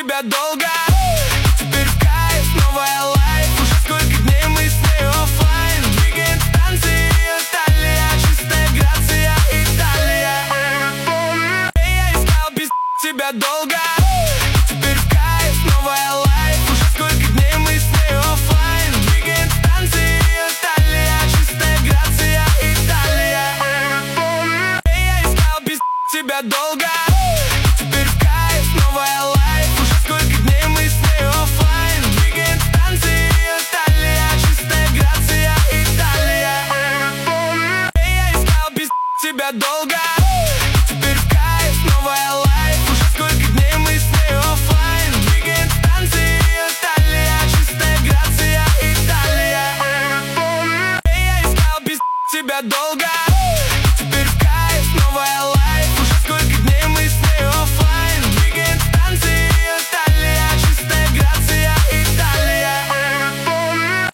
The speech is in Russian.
тебя долго. Теперь в кайф, новая лайф. Уже сколько дней мы с ней оффлайн. Двигаем станции, Италия. Чистая грация, Италия. Я искал без тебя долго. Теперь в кайф, новая лайф. Уже сколько дней мы с ней оффлайн. Двигаем станции, Италия. Чистая грация, Италия. Я искал без тебя долго.